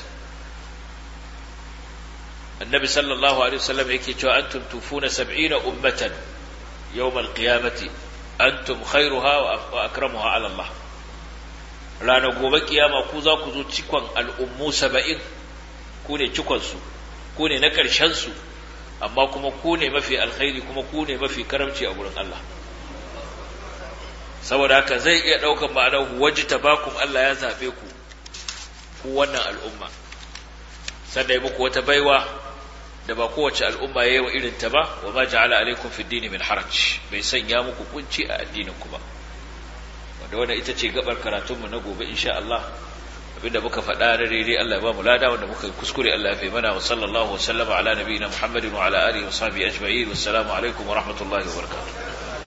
Speaker 1: Annabi sallallahu alaihi wasallam yake cewa antum tufuna 70 ummatan yawm al-qiyamati antum khairuha wa akramuha ala Allah. Ranar gobe kiyama ku za ku zo cikon al'ummu 70, ku ne cikon su, ku ne na ƙarshen su, amma kuma ku ne mafi alkhairi, kuma ku ne mafi karamci a gurin Allah. Saboda haka zai iya ɗaukar ma'anar wajtabakum, Allah ya zaɓe ku wannan al'umma, sannan ya muku wata baiwa da ba kowace al'umma ya yi wa irin ta ba, wa ma ja'ala alaikum fid dini min haraj, bai sanya muku kunci a addinin ku ba. Wanda wannan ita ce gabar karatunmu na gobe insha Allah. Abinda muka faɗa da daidai Allah ya ba mu lada, wanda muka kuskure Allah ya fi mana. Wa sallallahu wa sallama ala nabiyina Muhammadin wa ala alihi wa sahbihi ajma'in. Wassalamu alaikum wa rahmatullahi wa barakatuh.